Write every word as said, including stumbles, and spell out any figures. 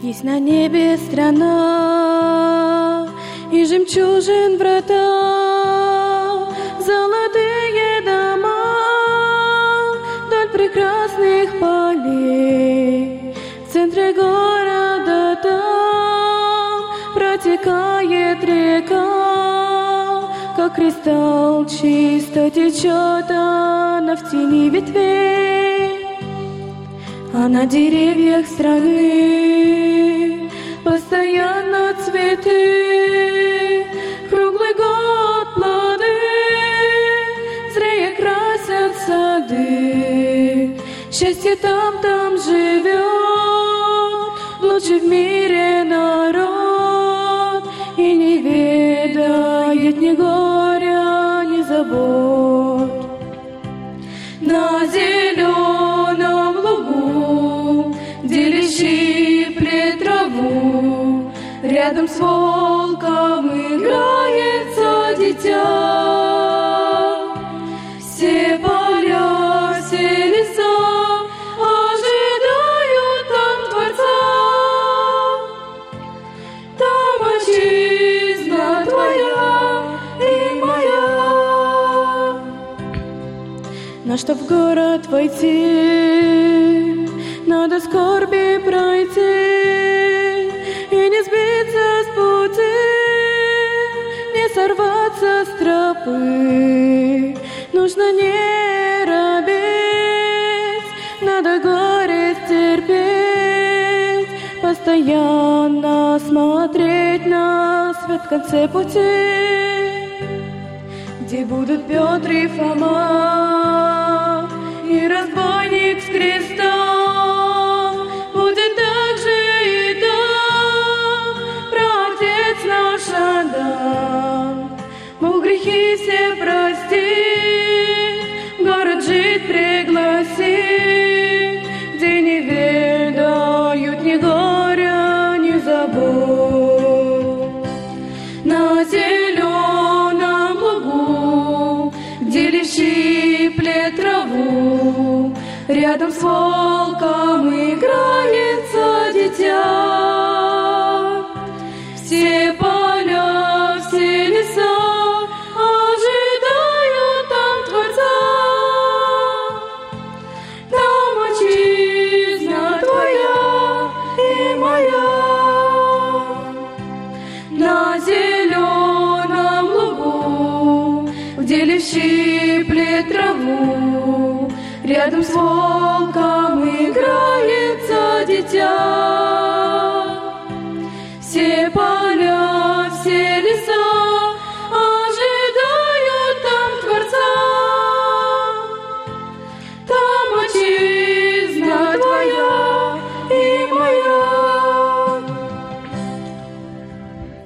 Есть на небе страна, и жемчужин врата, золотые дома вдоль прекрасных полей. В центре города там протекает река, как кристалл чисто течет она в тени ветвей. А на деревьях страны постоянно цветы, круглый год плоды зря красят сады. Счастье там, там живет лучший в мире народ, и не ведает ни горя, ни забот. На зеленом лугу, где лишь щиплет траву, рядом с волком играется дитя. Все поля, все леса ожидают там Творца. Там отчизна твоя и моя. Но чтоб в город войти, надо скорби пройти и не сбиться с пути, не сорваться с тропы. Нужно не робеть, надо горе терпеть, постоянно смотреть на свет в конце пути, где будут Петр и Фома и разбойник с крестом. Будет так же и там праотец наш Адам. Бог грехи все простит, город жить пригласит, где не ведают ни горя, ни забот. На зеленом лугу, где лишь щиплет траву, рядом с волком играется дитя. Все поля, все леса ожидают там Творца. Там отчизна твоя и моя. На зеленом лугу, где лишь щиплет траву, рядом с волком играется дитя.